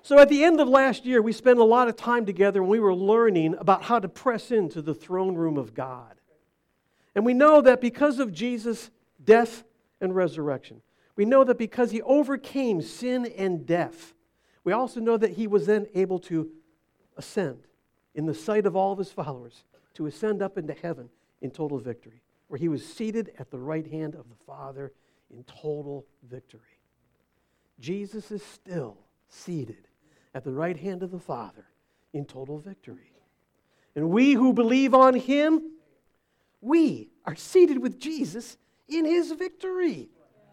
So at the end of last year, we spent a lot of time together and we were learning about how to press into the throne room of God. And we know that because of Jesus' death and resurrection, we know that because He overcame sin and death, we also know that He was then able to ascend in the sight of all of His followers, to ascend up into heaven in total victory, where He was seated at the right hand of the Father in total victory. Jesus is still seated at the right hand of the Father in total victory. And we who believe on Him, we are seated with Jesus in His victory.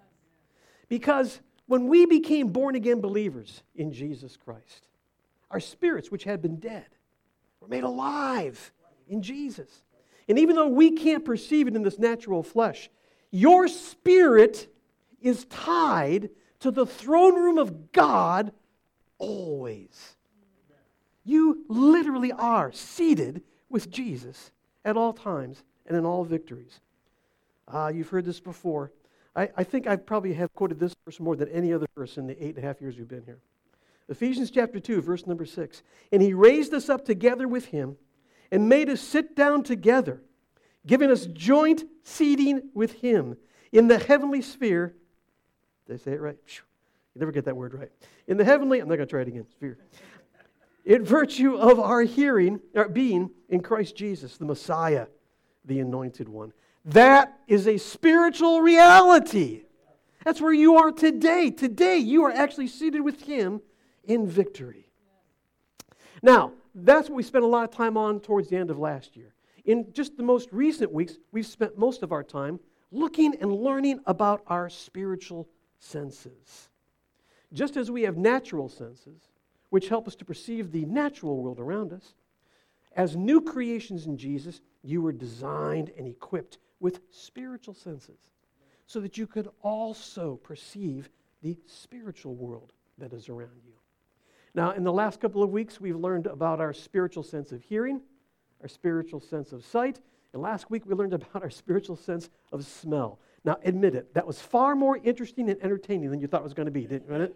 Because when we became born-again believers in Jesus Christ, our spirits, which had been dead, were made alive in Jesus. And even though we can't perceive it in this natural flesh, your spirit is tied to the throne room of God always. You literally are seated with Jesus at all times and in all victories. You've heard this before. I think I probably have quoted this verse more than any other verse in the 8.5 years we've been here. Ephesians chapter 2, verse number 6. And He raised us up together with Him and made us sit down together, giving us joint seating with Him in the heavenly sphere. Did I say it right? You never get that word right. In the heavenly, I'm not going to try it again, sphere. In virtue of our being in Christ Jesus, the Messiah, the Anointed One. That is a spiritual reality. That's where you are today. Today, you are actually seated with Him in victory. Now, that's what we spent a lot of time on towards the end of last year. In just the most recent weeks, we've spent most of our time looking and learning about our spiritual senses. Just as we have natural senses, which help us to perceive the natural world around us, as new creations in Jesus, you were designed and equipped with spiritual senses so that you could also perceive the spiritual world that is around you. Now, in the last couple of weeks, we've learned about our spiritual sense of hearing, our spiritual sense of sight, and last week we learned about our spiritual sense of smell. Now, admit it, that was far more interesting and entertaining than you thought it was going to be, didn't it?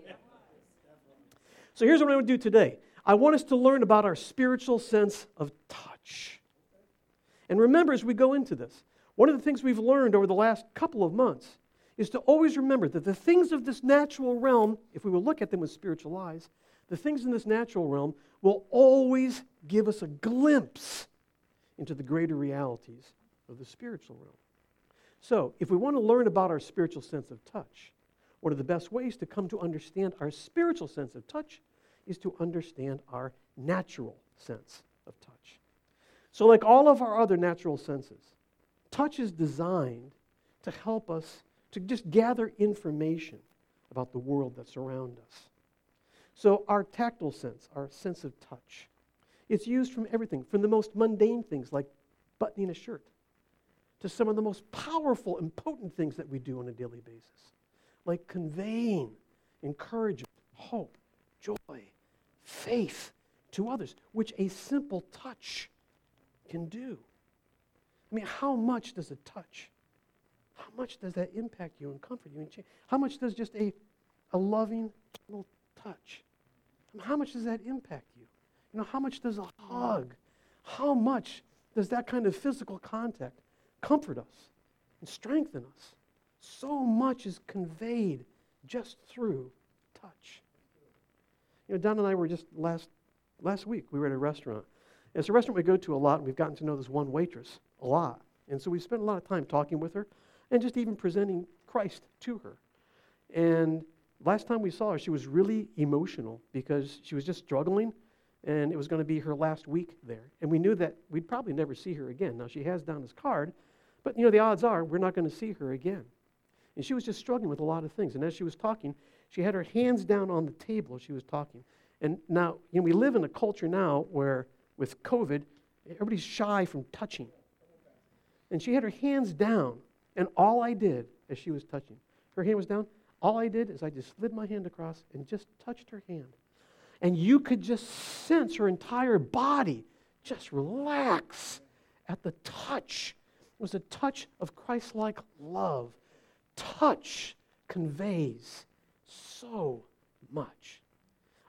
So here's what I'm going to do today. I want us to learn about our spiritual sense of touch. And remember, as we go into this, one of the things we've learned over the last couple of months is to always remember that the things of this natural realm, if we will look at them with spiritual eyes, the things in this natural realm will always give us a glimpse into the greater realities of the spiritual realm. So, if we want to learn about our spiritual sense of touch, one of the best ways to come to understand our spiritual sense of touch is to understand our natural sense of touch. So, like all of our other natural senses, touch is designed to help us to just gather information about the world that's around us. So our tactile sense, our sense of touch, it's used from everything, from the most mundane things like buttoning a shirt, to some of the most powerful and potent things that we do on a daily basis, like conveying encouragement, hope, joy, faith to others, which a simple touch can do. I mean, how much does a touch, how much does that impact you and comfort you and change? How much does just a loving little touch, I mean, how much does that impact you? You know, how much does a hug, how much does that kind of physical contact comfort us and strengthen us? So much is conveyed just through touch. You know, Don and I were just last week, we were at a restaurant. And it's a restaurant we go to a lot, and we've gotten to know this one waitress a lot. And so we spent a lot of time talking with her and just even presenting Christ to her. And last time we saw her, she was really emotional because she was just struggling, and it was going to be her last week there. And we knew that we'd probably never see her again. Now, she has down his card, but, you know, the odds are we're not going to see her again. And she was just struggling with a lot of things. And as she was talking, she had her hands down on the table as she was talking. And now, you know, we live in a culture now where, with COVID, everybody's shy from touching. And she had her hands down, and all I did as she was touching, her hand was down, all I did is I just slid my hand across and just touched her hand. And you could just sense her entire body just relax at the touch. It was a touch of Christ-like love. Touch conveys so much.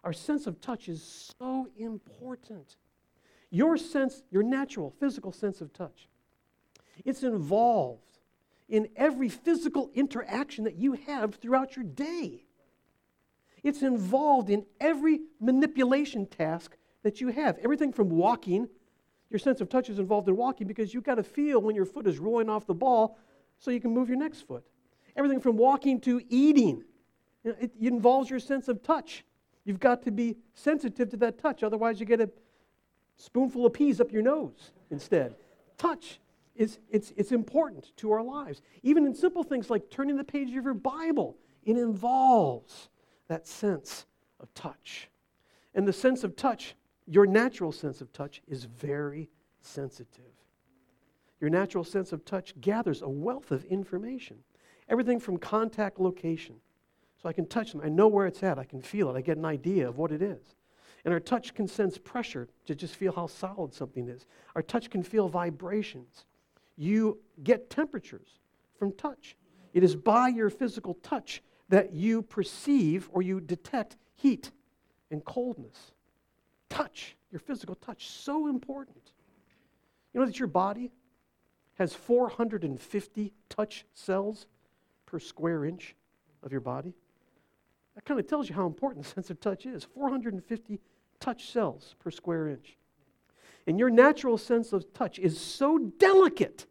Our sense of touch is so important. Your natural, physical sense of touch, it's involved in every physical interaction that you have throughout your day. It's involved in every manipulation task that you have. Everything from walking, your sense of touch is involved in walking because you've got to feel when your foot is rolling off the ball so you can move your next foot. Everything from walking to eating, it involves your sense of touch. You've got to be sensitive to that touch, otherwise you get a spoonful of peas up your nose instead. Touch it's important to our lives. Even in simple things like turning the page of your Bible, it involves that sense of touch. And the sense of touch, your natural sense of touch, is very sensitive. Your natural sense of touch gathers a wealth of information. Everything from contact location. So I can touch them. I know where it's at. I can feel it. I get an idea of what it is. And our touch can sense pressure to just feel how solid something is. Our touch can feel vibrations. You get temperatures from touch. It is by your physical touch that you perceive or you detect heat and coldness. Touch, your physical touch, so important. You know that your body has 450 touch cells per square inch of your body? That kind of tells you how important the sense of touch is. 450 touch cells per square inch. And your natural sense of touch is so delicate,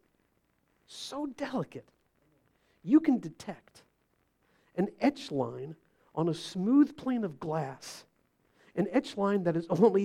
you can detect an etch line on a smooth plane of glass, an etch line that is only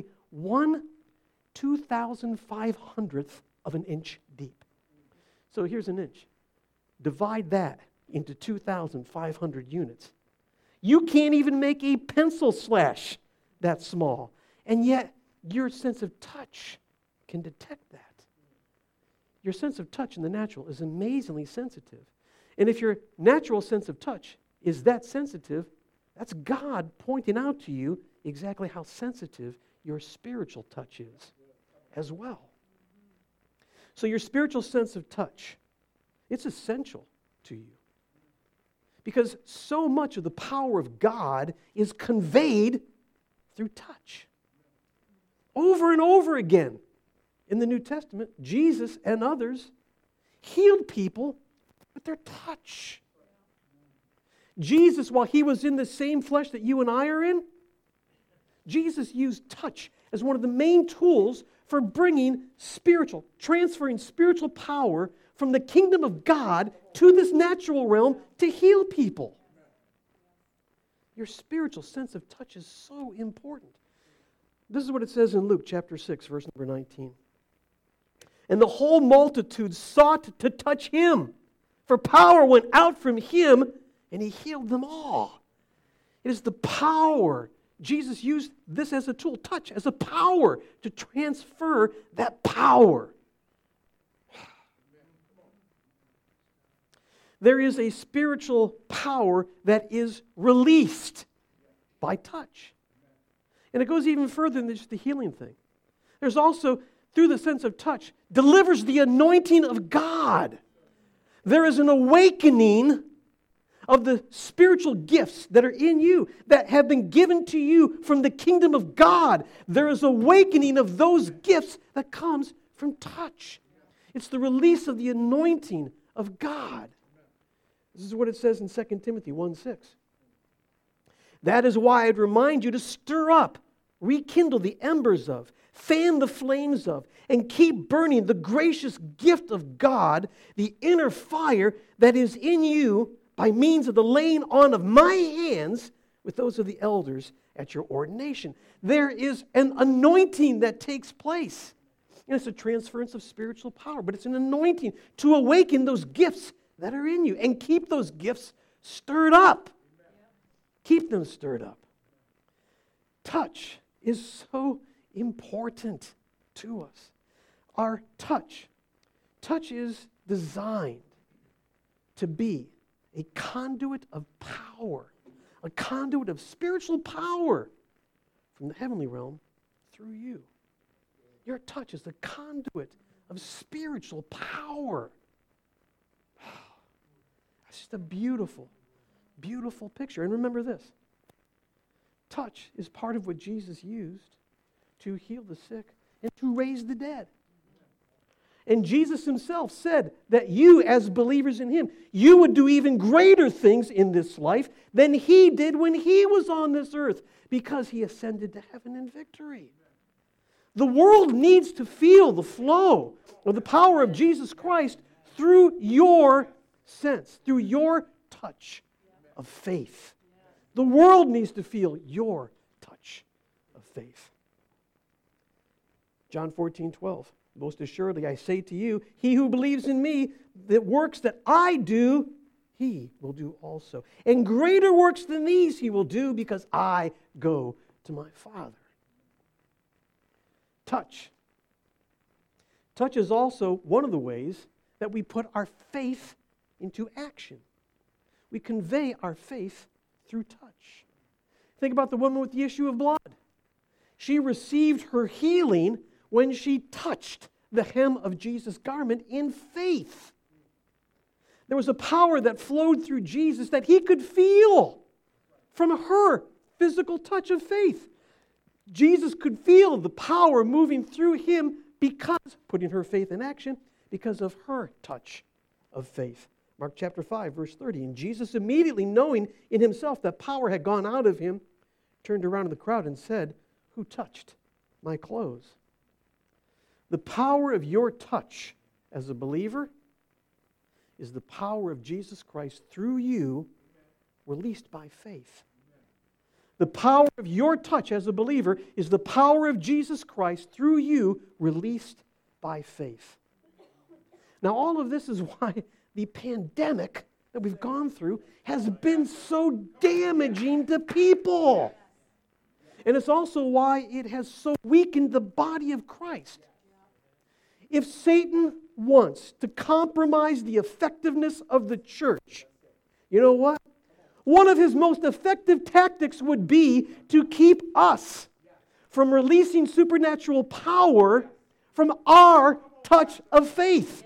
1/2,500th of an inch deep. So here's an inch. Divide that into 2,500 units. You can't even make a pencil slash that small. And yet, your sense of touch can detect that. Your sense of touch in the natural is amazingly sensitive. And if your natural sense of touch is that sensitive, that's God pointing out to you exactly how sensitive your spiritual touch is as well. So your spiritual sense of touch, it's essential to you. Because so much of the power of God is conveyed through touch. Over and over again in the New Testament, Jesus and others healed people with their touch. Jesus, while he was in the same flesh that you and I are in, Jesus used touch as one of the main tools for transferring spiritual power from the kingdom of God to this natural realm to heal people. Your spiritual sense of touch is so important. This is what it says in Luke chapter 6, verse number 19. And the whole multitude sought to touch him, for power went out from him, and he healed them all. It is the power. Jesus used this as a tool, touch as a power, to transfer that power. There is a spiritual power that is released by touch. And it goes even further than just the healing thing. There's also, through the sense of touch, delivers the anointing of God. There is an awakening of the spiritual gifts that are in you, that have been given to you from the kingdom of God. There is awakening of those gifts that comes from touch. It's the release of the anointing of God. This is what it says in 2 Timothy 1:6. That is why I'd remind you to stir up, rekindle the embers of, fan the flames of, and keep burning the gracious gift of God, the inner fire that is in you by means of the laying on of my hands with those of the elders at your ordination. There is an anointing that takes place. And it's a transference of spiritual power, but it's an anointing to awaken those gifts that are in you and keep those gifts stirred up. Keep them stirred up. Touch is so important to us. Our touch is designed to be a conduit of power, a conduit of spiritual power from the heavenly realm through you. Your touch is the conduit of spiritual power. It's just a beautiful, beautiful picture. And remember this. Touch is part of what Jesus used to heal the sick and to raise the dead. And Jesus himself said that you, as believers in him, you would do even greater things in this life than he did when he was on this earth, because he ascended to heaven in victory. The world needs to feel the flow of the power of Jesus Christ through your sense, through your touch of faith. The world needs to feel your touch of faith. John 14:12. Most assuredly, I say to you, he who believes in me, the works that I do, he will do also. And greater works than these he will do, because I go to my Father. Touch. Touch is also one of the ways that we put our faith into action. We convey our faith through touch. Think about the woman with the issue of blood. She received her healing when she touched the hem of Jesus' garment in faith. There was a power that flowed through Jesus that he could feel from her physical touch of faith. Jesus could feel the power moving through him because, putting her faith in action, because of her touch of faith. Mark chapter 5, verse 30. And Jesus, immediately knowing in himself that power had gone out of him, turned around to the crowd and said, "Who touched my clothes?" The power of your touch as a believer is the power of Jesus Christ through you, released by faith. The power of your touch as a believer is the power of Jesus Christ through you, released by faith. Now, all of this is why the pandemic that we've gone through has been so damaging to people. And it's also why it has so weakened the body of Christ. If Satan wants to compromise the effectiveness of the church, you know what? One of his most effective tactics would be to keep us from releasing supernatural power from our touch of faith,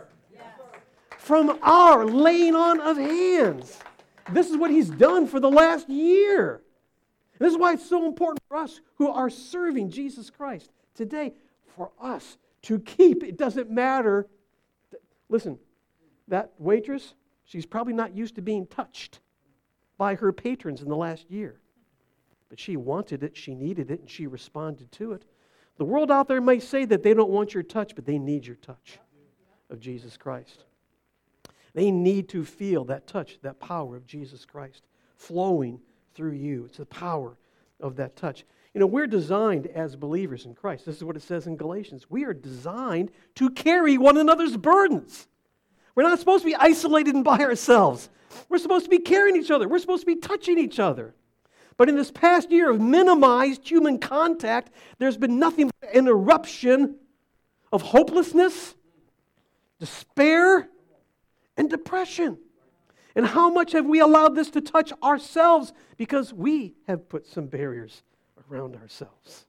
from our laying on of hands. This is what he's done for the last year. And this is why it's so important for us who are serving Jesus Christ today, for us to keep. It doesn't matter. Listen, that waitress, she's probably not used to being touched by her patrons in the last year. But she wanted it, she needed it, and she responded to it. The world out there may say that they don't want your touch, but they need your touch of Jesus Christ. They need to feel that touch, that power of Jesus Christ flowing through you. It's the power of that touch. You know, we're designed as believers in Christ. This is what it says in Galatians. We are designed to carry one another's burdens. We're not supposed to be isolated and by ourselves. We're supposed to be carrying each other. We're supposed to be touching each other. But in this past year of minimized human contact, there's been nothing but an eruption of hopelessness, despair, and depression. And how much have we allowed this to touch ourselves because we have put some barriers around ourselves?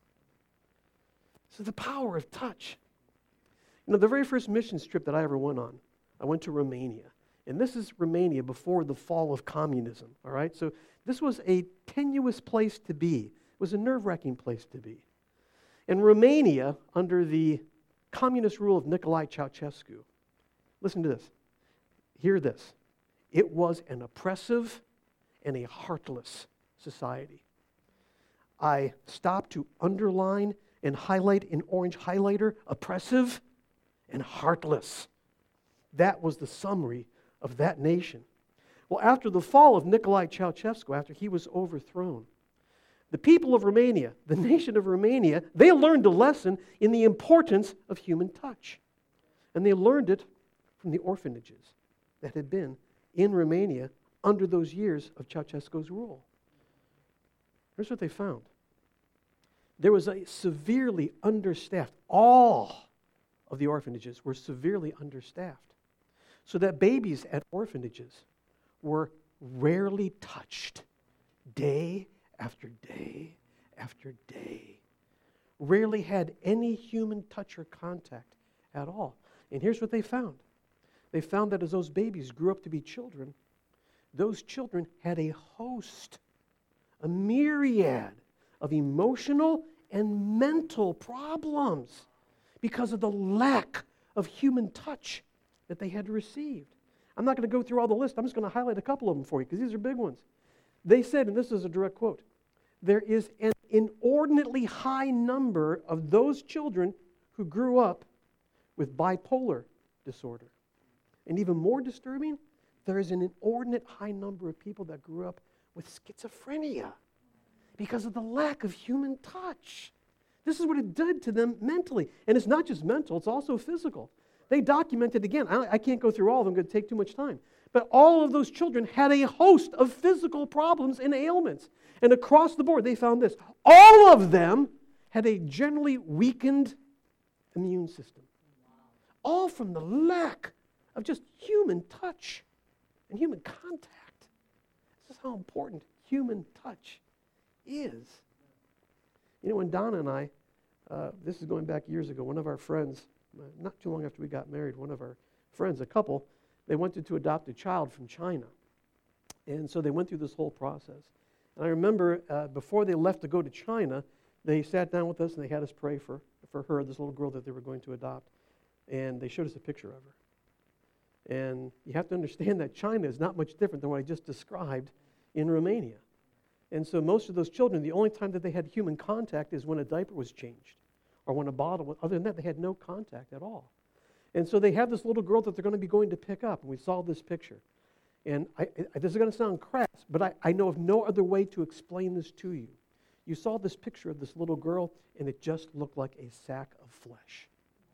So the power of touch. You know, the very first mission trip that I ever went on, I went to Romania. And this is Romania before the fall of communism, all right? So this was a tenuous place to be. It was a nerve-wracking place to be. In Romania, under the communist rule of Nicolae Ceausescu, listen to this. Hear this. It was an oppressive and a heartless society. I stopped to underline and highlight in orange highlighter, oppressive and heartless. That was the summary of that nation. Well, after the fall of Nicolae Ceausescu, after he was overthrown, the people of Romania, the nation of Romania, they learned a lesson in the importance of human touch. And they learned it from the orphanages that had been in Romania under those years of Ceausescu's rule. Here's what they found. There was a severely understaffed, all of the orphanages were severely understaffed. So that babies at orphanages were rarely touched day after day after day. Rarely had any human touch or contact at all. And here's what they found. They found that as those babies grew up to be children, those children had a host a myriad of emotional and mental problems because of the lack of human touch that they had received. I'm not going to go through all the list. I'm just going to highlight a couple of them for you because these are big ones. They said, and this is a direct quote, there is an inordinately high number of those children who grew up with bipolar disorder. And even more disturbing, there is an inordinate high number of people that grew up with schizophrenia because of the lack of human touch. This is what it did to them mentally. And it's not just mental, it's also physical. They documented, again, I can't go through all of them, it's going to take too much time. But all of those children had a host of physical problems and ailments. And across the board, they found this. All of them had a generally weakened immune system. All from the lack of just human touch and human contact. This is how important human touch is. You know, when Donna and I, this is going back years ago, one of our friends, not too long after we got married, one of our friends, a couple, they wanted to adopt a child from China. And so they went through this whole process. And I remember before they left to go to China, they sat down with us and they had us pray for her, this little girl that they were going to adopt. And they showed us a picture of her. And you have to understand that China is not much different than what I just described in Romania. And so most of those children, the only time that they had human contact is when a diaper was changed or when a bottle was, other than that, they had no contact at all. And so they have this little girl that they're going to be going to pick up, and we saw this picture. And this is going to sound crass, but I know of no other way to explain this to you. You saw this picture of this little girl, and it just looked like a sack of flesh.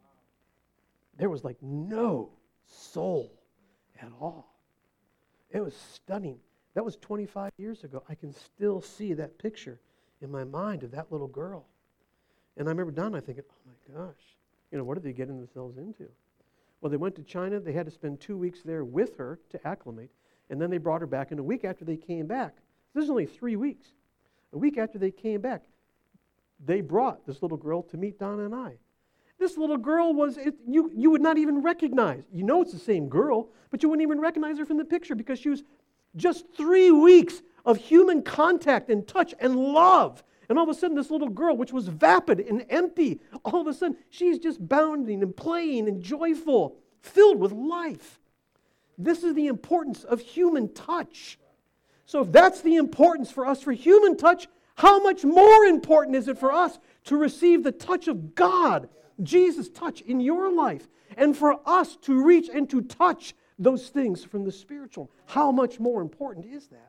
There was like no soul at all. It was stunning. That was 25 years ago. I can still see that picture in my mind of that little girl. And I remember Donna thinking, oh my gosh, what are they getting themselves into? Well, they went to China. They had to spend 2 weeks there with her to acclimate. And then they brought her back. And a week after they came back, this is only 3 weeks. A week after they came back, they brought this little girl to meet Donna and I. This little girl you would not even recognize. You know it's the same girl, but you wouldn't even recognize her from the picture because she was just 3 weeks of human contact and touch and love. And all of a sudden, this little girl, which was vapid and empty, all of a sudden, she's just bounding and playing and joyful, filled with life. This is the importance of human touch. So if that's the importance for us for human touch, how much more important is it for us to receive the touch of God, Jesus' touch in your life, and for us to reach and to touch those things from the spiritual? How much more important is that?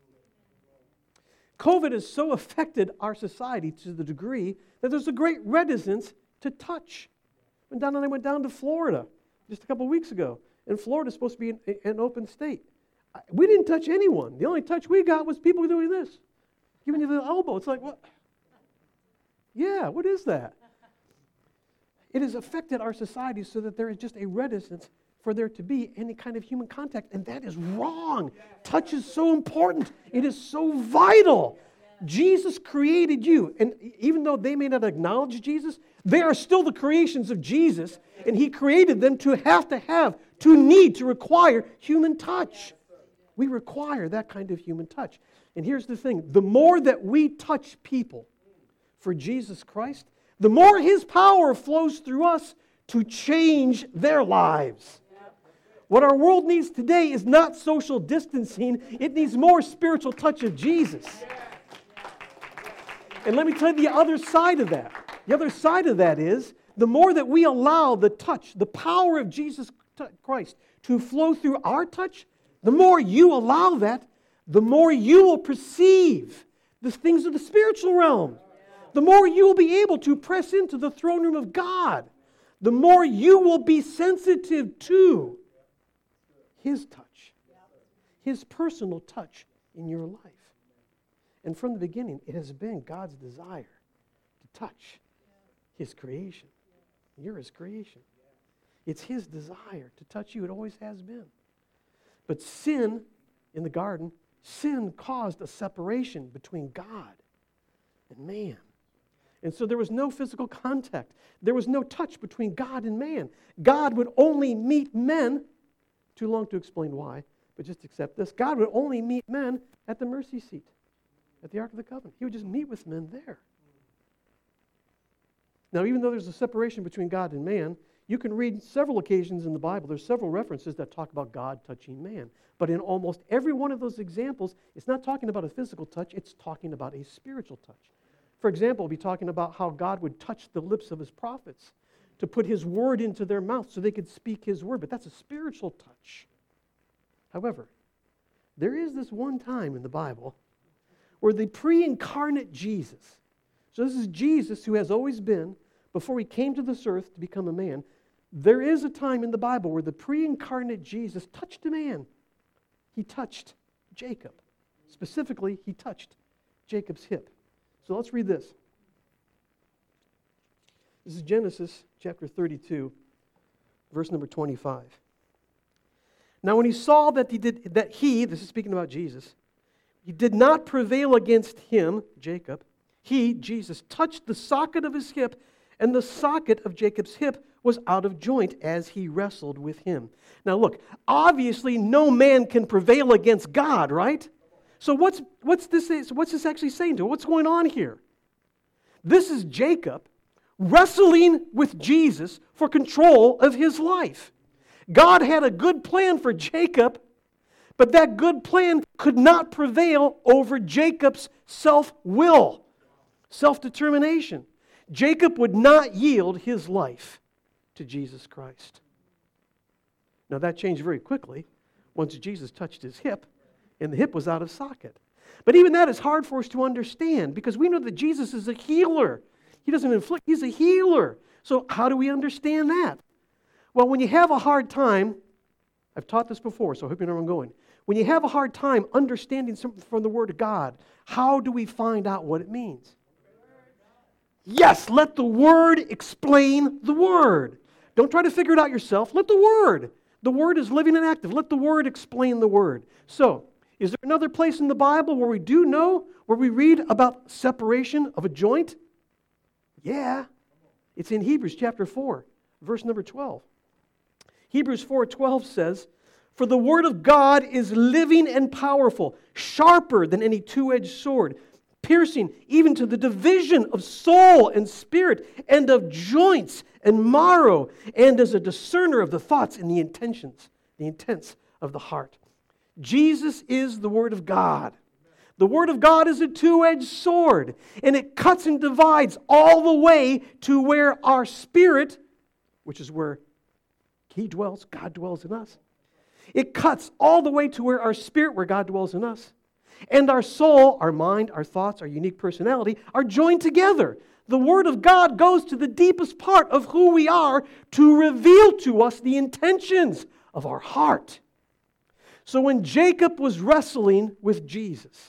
COVID has so affected our society to the degree that there's a great reticence to touch. When Don and I went down to Florida just a couple weeks ago, and Florida's supposed to be an open state. We didn't touch anyone. The only touch we got was people doing this, giving you the elbow. It's like, what? Yeah, what is that? It has affected our society so that there is just a reticence for there to be any kind of human contact, and that is wrong. Touch is so important. It is so vital. Jesus created you, and even though they may not acknowledge Jesus, they are still the creations of Jesus, and He created them to need to require human touch. We require that kind of human touch. And here's the thing, the more that we touch people for Jesus Christ, the more His power flows through us to change their lives. What our world needs today is not social distancing. It needs more spiritual touch of Jesus. And let me tell you the other side of that. The other side of that is the more that we allow the touch, the power of Jesus Christ to flow through our touch, the more you allow that, the more you will perceive the things of the spiritual realm. The more you will be able to press into the throne room of God. The more you will be sensitive to His touch, His personal touch in your life. And from the beginning, it has been God's desire to touch His creation. You're His creation. It's His desire to touch you. It always has been. But sin in the garden, sin caused a separation between God and man. And so there was no physical contact. There was no touch between God and man. God would only meet men. Too long to explain why, but just accept this. God would only meet men at the mercy seat. at the Ark of the Covenant. He would just meet with men there. Now, even though there's a separation between God and man, you can read several occasions in the Bible. There's several references that talk about God touching man. But in almost every one of those examples, it's not talking about a physical touch, it's talking about a spiritual touch. For example, we'll be talking about how God would touch the lips of his prophets to put his word into their mouth so they could speak his word. But that's a spiritual touch. However, there is this one time in the Bible where the pre-incarnate Jesus, so this is Jesus who has always been, before he came to this earth to become a man, there is a time in the Bible where the pre-incarnate Jesus touched a man. He touched Jacob. Specifically, he touched Jacob's hip. So let's read this. This is Genesis chapter 32, verse number 25. Now when he saw that he, this is speaking about Jesus, he did not prevail against him, Jacob, he, Jesus, touched the socket of his hip, and the socket of Jacob's hip was out of joint as he wrestled with him. Now look, obviously no man can prevail against God, right? So what's this actually saying to? What's going on here? This is Jacob wrestling with Jesus for control of his life. God had a good plan for Jacob, but that good plan could not prevail over Jacob's self-will, self-determination. Jacob would not yield his life to Jesus Christ. Now that changed very quickly once Jesus touched his hip and the hip was out of socket. But even that is hard for us to understand because we know that Jesus is a healer. He doesn't inflict, he's a healer. So how do we understand that? Well, when you have a hard time, I've taught this before, so I hope you know where I'm going. When you have a hard time understanding something from the Word of God, how do we find out what it means? Yes, let the Word explain the Word. Don't try to figure it out yourself. Let the Word. The Word is living and active. Let the Word explain the Word. So, is there another place in the Bible where we do know, where we read about separation of a joint? Yeah. It's in Hebrews chapter 4, verse number 12. Hebrews 4:12 says, "For the Word of God is living and powerful, sharper than any two-edged sword, piercing even to the division of soul and spirit, and of joints and marrow, and as a discerner of the thoughts and the intents of the heart." Jesus is the Word of God. The Word of God is a two-edged sword, and it cuts and divides all the way to where our spirit, which is where He dwells, God dwells in us. It cuts all the way to where our spirit, where God dwells in us, and our soul, our mind, our thoughts, our unique personality are joined together. The Word of God goes to the deepest part of who we are to reveal to us the intentions of our heart. So when Jacob was wrestling with Jesus,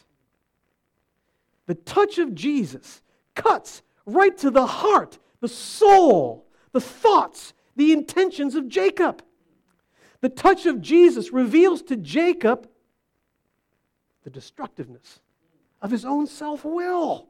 the touch of Jesus cuts right to the heart, the soul, the thoughts, the intentions of Jacob. The touch of Jesus reveals to Jacob the destructiveness of his own self-will.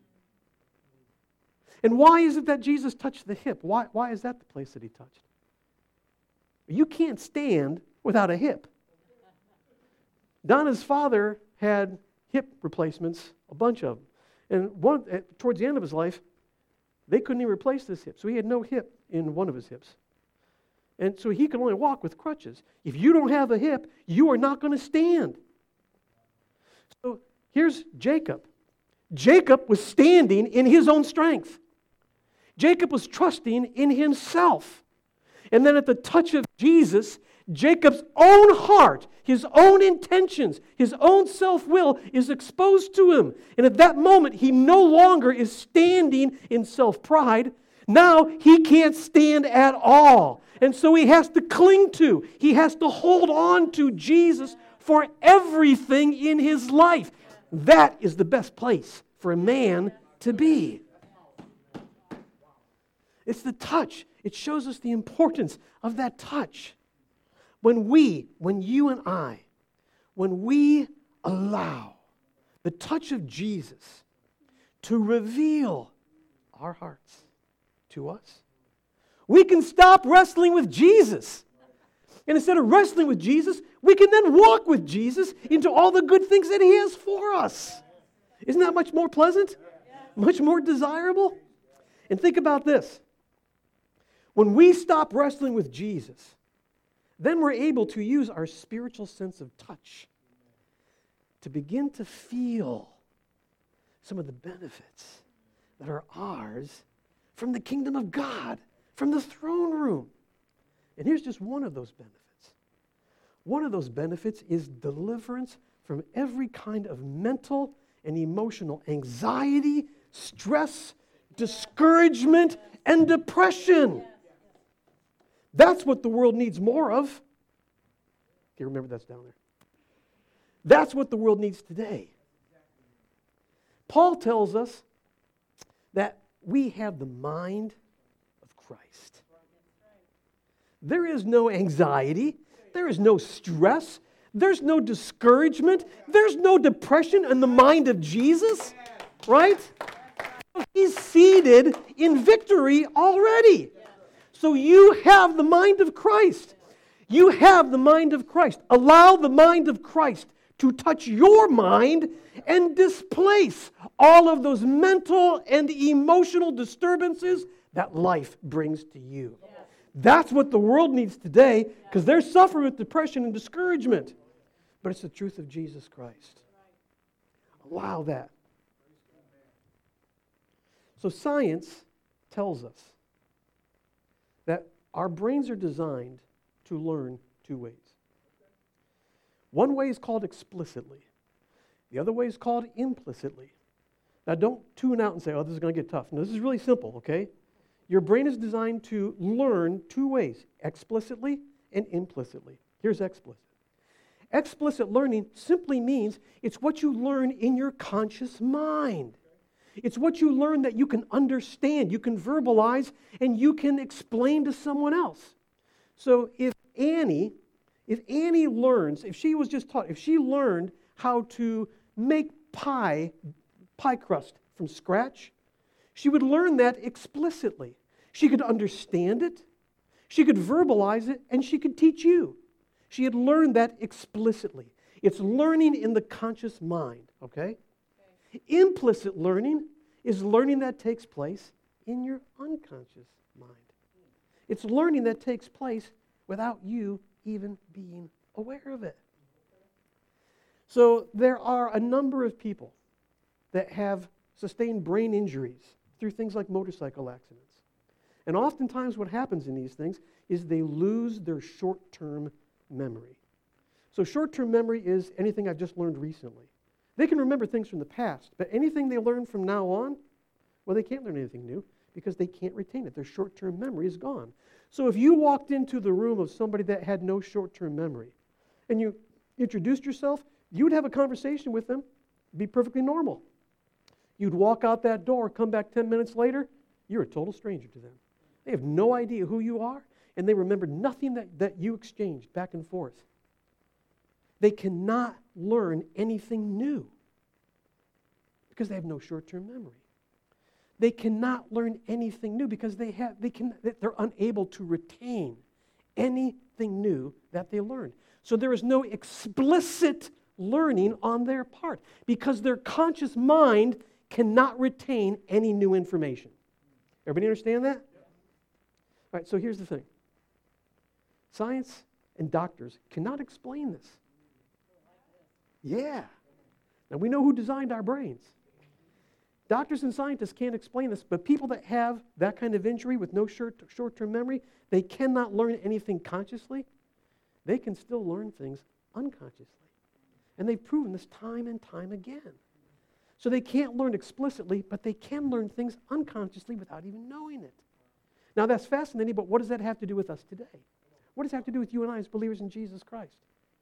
And why is it that Jesus touched the hip? Why is that the place that he touched? You can't stand without a hip. Donna's father had hip replacements, a bunch of them. And towards the end of his life, they couldn't even replace this hip. So he had no hip in one of his hips. And so he could only walk with crutches. If you don't have a hip, you are not going to stand. So here's Jacob. Jacob was standing in his own strength. Jacob was trusting in himself. And then at the touch of Jesus, Jacob's own heart, his own intentions, his own self-will is exposed to him. And at that moment, he no longer is standing in self-pride. Now he can't stand at all. And so he has to cling to, he has to hold on to Jesus for everything in his life. That is the best place for a man to be. It's the touch. It shows us the importance of that touch. When you and I, when we allow the touch of Jesus to reveal our hearts to us, we can stop wrestling with Jesus. And instead of wrestling with Jesus, we can then walk with Jesus into all the good things that He has for us. Isn't that much more pleasant? Much more desirable? And think about this. When we stop wrestling with Jesus, then we're able to use our spiritual sense of touch to begin to feel some of the benefits that are ours from the kingdom of God, from the throne room. And here's just one of those benefits. One of those benefits is deliverance from every kind of mental and emotional anxiety, stress, discouragement, and depression. That's what the world needs more of. Okay, remember that's down there. That's what the world needs today. Paul tells us that we have the mind of Christ. There is no anxiety. There is no stress. There's no discouragement. There's no depression in the mind of Jesus, right? He's seated in victory already. So you have the mind of Christ. You have the mind of Christ. Allow the mind of Christ to touch your mind and displace all of those mental and emotional disturbances that life brings to you. That's what the world needs today, because they're suffering with depression and discouragement. But it's the truth of Jesus Christ. Allow that. So science tells us that our brains are designed to learn two ways. One way is called explicitly. The other way is called implicitly. Now don't tune out and say, oh, this is going to get tough. No, this is really simple, okay? Your brain is designed to learn two ways, explicitly and implicitly. Here's explicit. Explicit learning simply means it's what you learn in your conscious mind. It's what you learn that you can understand, you can verbalize, and you can explain to someone else. So if Annie learns, if she was just taught, if she learned how to make pie crust from scratch, she would learn that explicitly. She could understand it, she could verbalize it, and she could teach you. She had learned that explicitly. It's learning in the conscious mind, okay? Implicit learning is learning that takes place in your unconscious mind. It's learning that takes place without you even being aware of it. So there are a number of people that have sustained brain injuries through things like motorcycle accidents. And oftentimes what happens in these things is they lose their short-term memory. So short-term memory is anything I've just learned recently. They can remember things from the past, but anything they learn from now on, well, they can't learn anything new because they can't retain it. Their short-term memory is gone. So if you walked into the room of somebody that had no short-term memory and you introduced yourself, you would have a conversation with them, be perfectly normal. You'd walk out that door, come back 10 minutes later, you're a total stranger to them. They have no idea who you are, and they remember nothing that you exchanged back and forth. They cannot learn anything new because they have no short-term memory. They cannot learn anything new because they're unable to retain anything new that they learned. So there is no explicit learning on their part because their conscious mind cannot retain any new information. Everybody understand that? All right, so here's the thing. Science and doctors cannot explain this. Yeah. Now we know who designed our brains. Doctors and scientists can't explain this, but people that have that kind of injury with no short-term memory, they cannot learn anything consciously. They can still learn things unconsciously. And they've proven this time and time again. So they can't learn explicitly, but they can learn things unconsciously without even knowing it. Now that's fascinating, but what does that have to do with us today? What does it have to do with you and I as believers in Jesus Christ?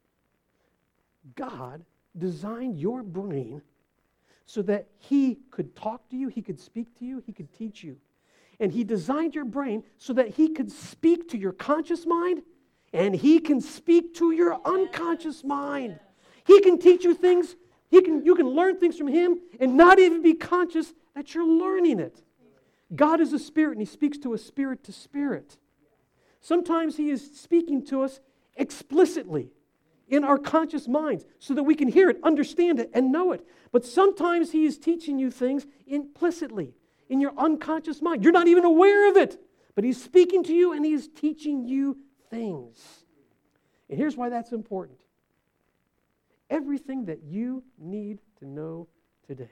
God designed your brain so that He could talk to you, He could speak to you, He could teach you. And He designed your brain so that He could speak to your conscious mind and He can speak to your unconscious mind. He can teach you things, you can learn things from Him and not even be conscious that you're learning it. God is a spirit and He speaks to us spirit to spirit. Sometimes He is speaking to us explicitly in our conscious minds so that we can hear it, understand it, and know it. But sometimes He is teaching you things implicitly in your unconscious mind. You're not even aware of it, but He's speaking to you and He is teaching you things. And here's why that's important. Everything that you need to know today,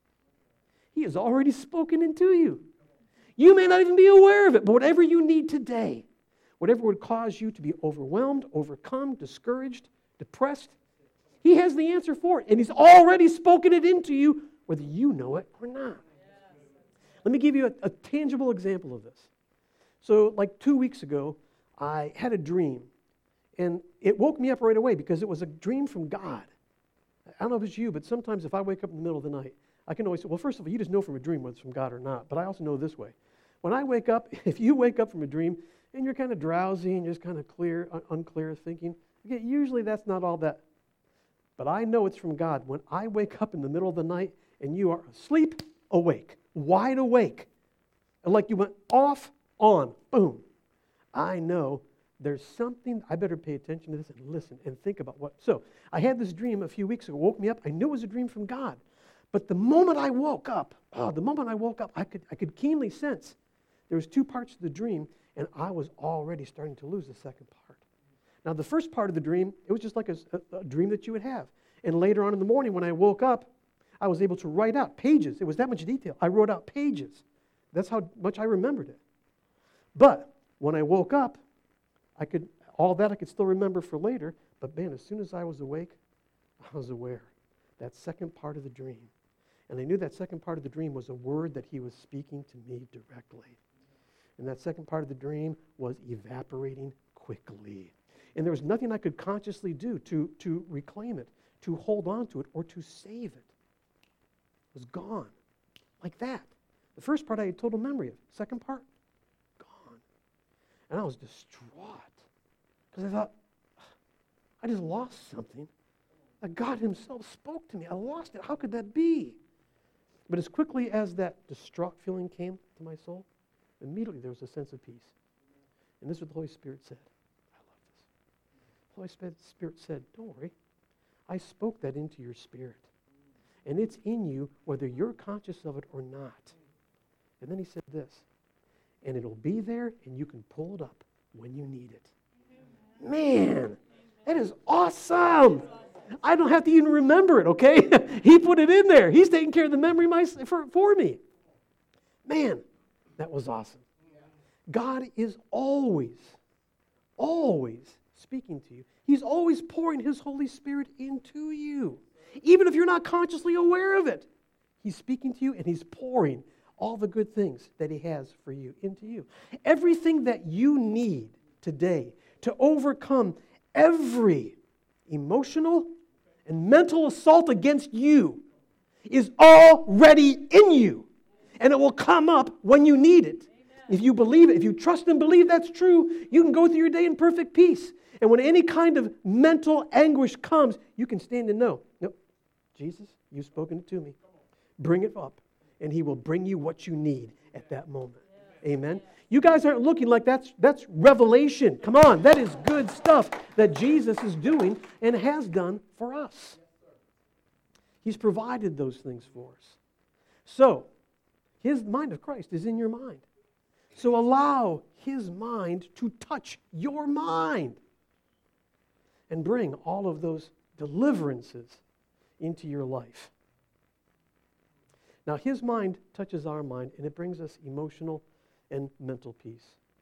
He has already spoken into you. You may not even be aware of it, but whatever you need today, whatever would cause you to be overwhelmed, overcome, discouraged, depressed, He has the answer for it. And He's already spoken it into you, whether you know it or not. Let me give you a tangible example of this. So like 2 weeks ago, I had a dream. And it woke me up right away because it was a dream from God. I don't know if it's you, but sometimes if I wake up in the middle of the night, I can always say, well, first of all, you just know from a dream whether it's from God or not. But I also know this way. When I wake up, if you wake up from a dream and you're kind of drowsy and just kind of unclear thinking, okay, usually that's not all that. But I know it's from God. When I wake up in the middle of the night and you are asleep, awake, wide awake, and like you went off, on, boom, I know there's something, I better pay attention to this and listen and think about what. So I had this dream a few weeks ago, woke me up. I knew it was a dream from God. But the moment I woke up, I could keenly sense there was 2 parts to the dream, and I was already starting to lose the second part. Now, the first part of the dream, it was just like a dream that you would have. And later on in the morning when I woke up, I was able to write out pages. It was that much detail. I wrote out pages. That's how much I remembered it. But when I woke up, I could still remember for later. But man, as soon as I was awake, I was aware. That second part of the dream. And I knew that second part of the dream was a word that He was speaking to me directly. And that second part of the dream was evaporating quickly. And there was nothing I could consciously do to reclaim it, to hold on to it, or to save it. It was gone. Like that. The first part I had total memory of. Second part, gone. And I was distraught. Because I thought, I just lost something. That God Himself spoke to me. I lost it. How could that be? But as quickly as that distraught feeling came to my soul, immediately there was a sense of peace. And this is what the Holy Spirit said. I love this. The Holy Spirit said, don't worry. I spoke that into your spirit. And it's in you whether you're conscious of it or not. And then He said this. And it'll be there and you can pull it up when you need it. Man, that is awesome. I don't have to even remember it, okay? He put it in there. He's taking care of the memory for me. Man, that was awesome. God is always speaking to you. He's always pouring His Holy Spirit into you. Even if you're not consciously aware of it, He's speaking to you and He's pouring all the good things that He has for you into you. Everything that you need today to overcome every emotional and mental assault against you is already in you. And it will come up when you need it. If you believe it, if you trust and believe that's true, you can go through your day in perfect peace. And when any kind of mental anguish comes, you can stand and know, nope, Jesus, you've spoken it to me. Bring it up, and He will bring you what you need at that moment. Amen. You guys aren't looking like that's revelation. Come on, that is good stuff that Jesus is doing and has done for us. He's provided those things for us. So, His mind of Christ is in your mind. So allow His mind to touch your mind and bring all of those deliverances into your life. Now, His mind touches our mind, and it brings us emotional and mental peace.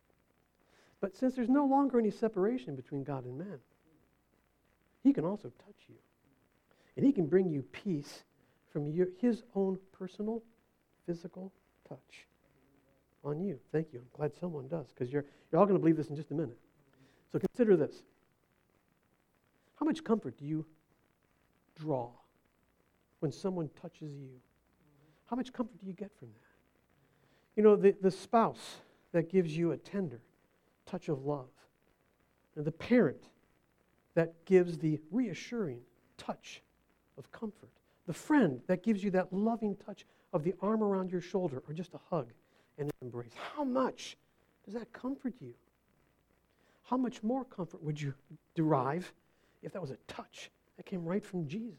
But since there's no longer any separation between God and man, He can also touch you. And He can bring you peace from His own personal, physical touch on you. Thank you. I'm glad someone does, because you're all going to believe this in just a minute. So consider this. How much comfort do you draw when someone touches you? How much comfort do you get from that? You know, the spouse that gives you a tender touch of love, and the parent that gives the reassuring touch of comfort, the friend that gives you that loving touch of the arm around your shoulder or just a hug and an embrace. How much does that comfort you? How much more comfort would you derive if that was a touch that came right from Jesus.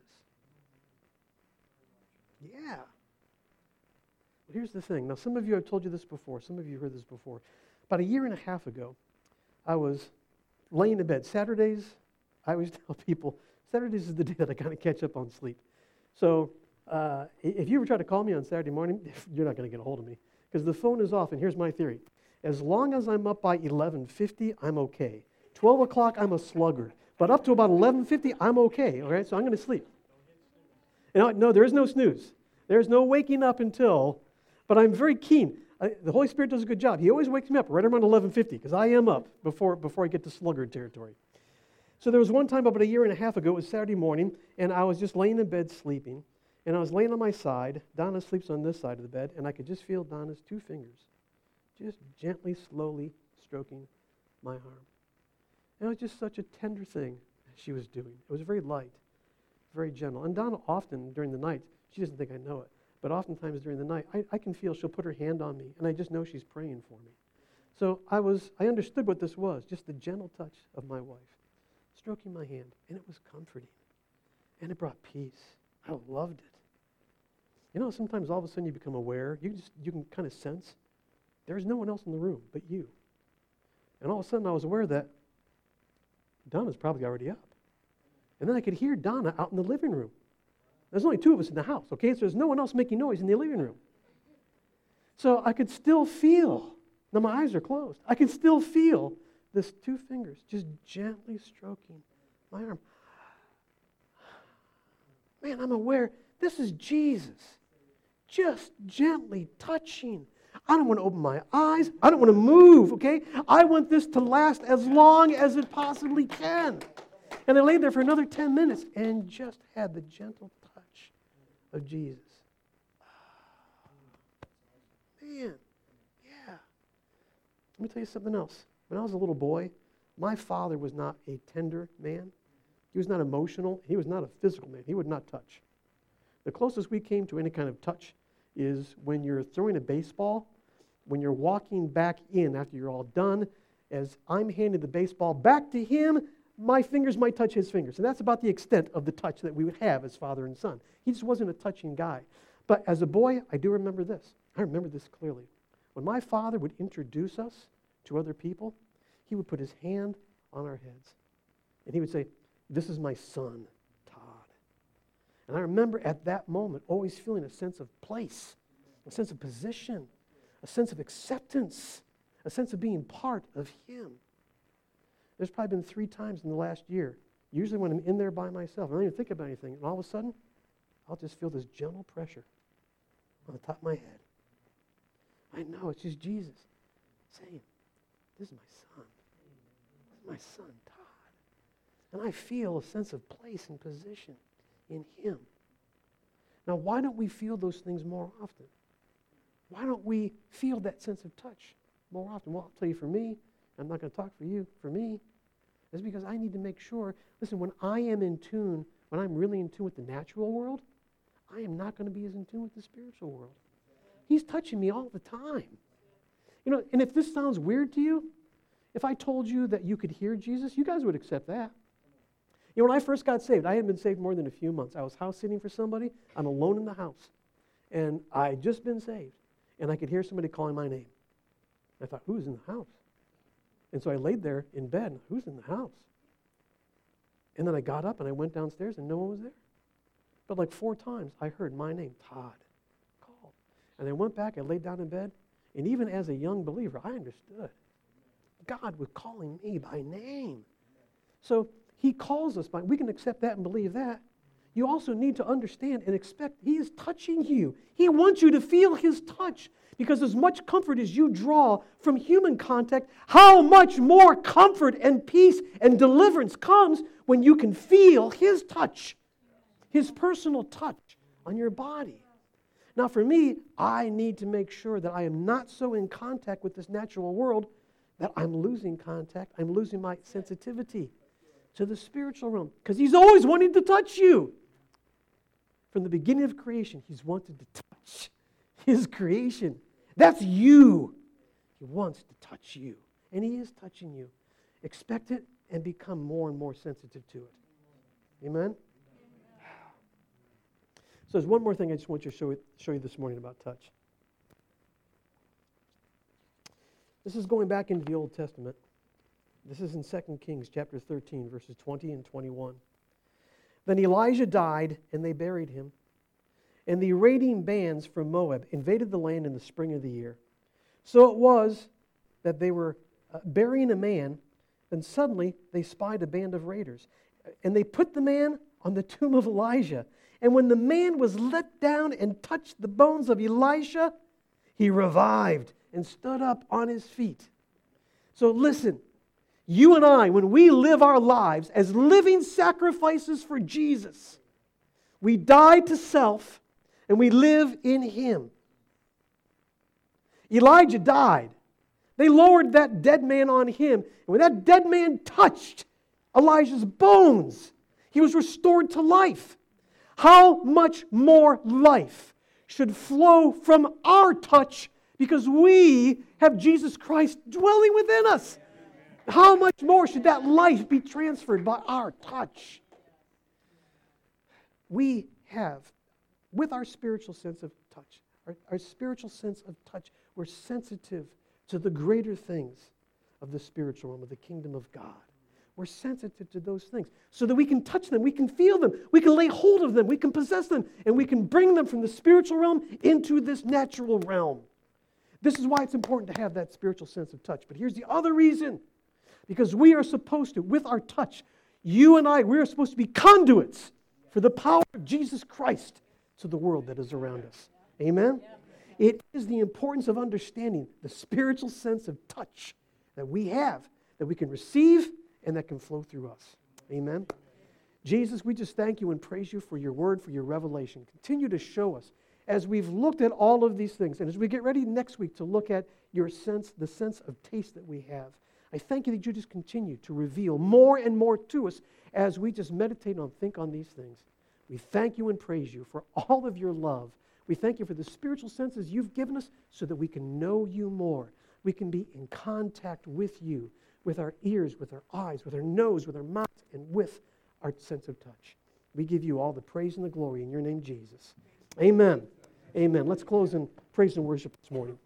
Yeah. But here's the thing. Now, some of you, I've told you this before. Some of you heard this before. About a year and a half ago, I was laying in bed. Saturdays, I always tell people, Saturdays is the day that I kind of catch up on sleep. So if you ever try to call me on Saturday morning, you're not going to get a hold of me because the phone is off. And here's my theory. As long as I'm up by 11:50, I'm okay. 12 o'clock, I'm a sluggard. But up to about 11:50, I'm okay. All right, so I'm going to sleep. No, there is no snooze. There's no waking up until, but I'm very keen. The Holy Spirit does a good job. He always wakes me up right around 11:50 because I am up before I get to sluggard territory. So there was one time about a year and a half ago, it was Saturday morning, and I was just laying in bed sleeping, and I was laying on my side. Donna sleeps on this side of the bed, and I could just feel Donna's two fingers just gently, slowly stroking my arm. And it was just such a tender thing she was doing. It was very light, very gentle. And Donna often, during the night, she doesn't think I know it, but oftentimes during the night, I can feel she'll put her hand on me, and I just know she's praying for me. So I understood what this was, just the gentle touch of my wife, stroking my hand, and it was comforting, and it brought peace. I loved it. You know, sometimes all of a sudden you become aware, you can kind of sense there's no one else in the room but you. And all of a sudden I was aware that Donna's probably already up. And then I could hear Donna out in the living room. There's only two of us in the house, okay? So there's no one else making noise in the living room. So I could still feel, now my eyes are closed, I could still feel this two fingers just gently stroking my arm. Man, I'm aware this is Jesus, just gently touching. I don't want to open my eyes. I don't want to move, okay? I want this to last as long as it possibly can. And I laid there for another 10 minutes and just had the gentle touch of Jesus. Man, yeah. Let me tell you something else. When I was a little boy, my father was not a tender man. He was not emotional. He was not a physical man. He would not touch. The closest we came to any kind of touch is when you're throwing a baseball, when you're walking back in after you're all done, as I'm handing the baseball back to him, my fingers might touch his fingers. And that's about the extent of the touch that we would have as father and son. He just wasn't a touching guy. But as a boy, I do remember this. I remember this clearly. When my father would introduce us to other people, he would put his hand on our heads. And he would say, "This is my son, Todd." And I remember at that moment always feeling a sense of place, a sense of position, a sense of acceptance, a sense of being part of him. There's probably been 3 times in the last year, usually when I'm in there by myself, I don't even think about anything, and all of a sudden, I'll just feel this gentle pressure on the top of my head. I know, it's just Jesus saying, "This is my son. This is my son, Todd." And I feel a sense of place and position in him. Now, why don't we feel those things more often? Why don't we feel that sense of touch more often? Well, I'll tell you, for me, I'm not going to talk for you, for me, it's because I need to make sure, listen, when I am in tune, when I'm really in tune with the natural world, I am not going to be as in tune with the spiritual world. He's touching me all the time. You know, and if this sounds weird to you, if I told you that you could hear Jesus, you guys would accept that. You know, when I first got saved, I hadn't been saved more than a few months. I was house sitting for somebody. I'm alone in the house. And I had just been saved. And I could hear somebody calling my name. I thought, who's in the house? And so I laid there in bed. Who's in the house? And then I got up and I went downstairs and no one was there. But like 4 times I heard my name, Todd, called. And I went back, I laid down in bed. And even as a young believer, I understood. God was calling me by name. So he calls us by, we can accept that and believe that. You also need to understand and expect he is touching you. He wants you to feel his touch. Because as much comfort as you draw from human contact, how much more comfort and peace and deliverance comes when you can feel his touch, his personal touch on your body. Now for me, I need to make sure that I am not so in contact with this natural world that I'm losing contact, I'm losing my sensitivity to the spiritual realm. Because he's always wanting to touch you. From the beginning of creation, he's wanted to touch his creation. That's you. He wants to touch you. And he is touching you. Expect it and become more and more sensitive to it. Amen? So there's one more thing I just want you to show you this morning about touch. This is going back into the Old Testament. This is in 2 Kings chapter 13, verses 20 and 21. Then Elijah died, and they buried him. And the raiding bands from Moab invaded the land in the spring of the year. So it was that they were burying a man, and suddenly they spied a band of raiders. And they put the man on the tomb of Elijah. And when the man was let down and touched the bones of Elisha, he revived and stood up on his feet. So listen, you and I, when we live our lives as living sacrifices for Jesus, we die to self and we live in Him. Elijah died. They lowered that dead man on him. And when that dead man touched Elijah's bones, he was restored to life. How much more life should flow from our touch because we have Jesus Christ dwelling within us? How much more should that life be transferred by our touch? We have, with our spiritual sense of touch, our spiritual sense of touch, we're sensitive to the greater things of the spiritual realm, of the kingdom of God. We're sensitive to those things so that we can touch them, we can feel them, we can lay hold of them, we can possess them, and we can bring them from the spiritual realm into this natural realm. This is why it's important to have that spiritual sense of touch. But here's the other reason. Because we are supposed to, with our touch, you and I, we are supposed to be conduits for the power of Jesus Christ to the world that is around us. Amen? It is the importance of understanding the spiritual sense of touch that we have, that we can receive, and that can flow through us. Amen? Jesus, we just thank you and praise you for your word, for your revelation. Continue to show us as we've looked at all of these things, and as we get ready next week to look at your sense, the sense of taste that we have. I thank you that you just continue to reveal more and more to us as we just meditate and think on these things. We thank you and praise you for all of your love. We thank you for the spiritual senses you've given us so that we can know you more. We can be in contact with you, with our ears, with our eyes, with our nose, with our mouth, and with our sense of touch. We give you all the praise and the glory in your name, Jesus. Amen. Amen. Let's close in praise and worship this morning.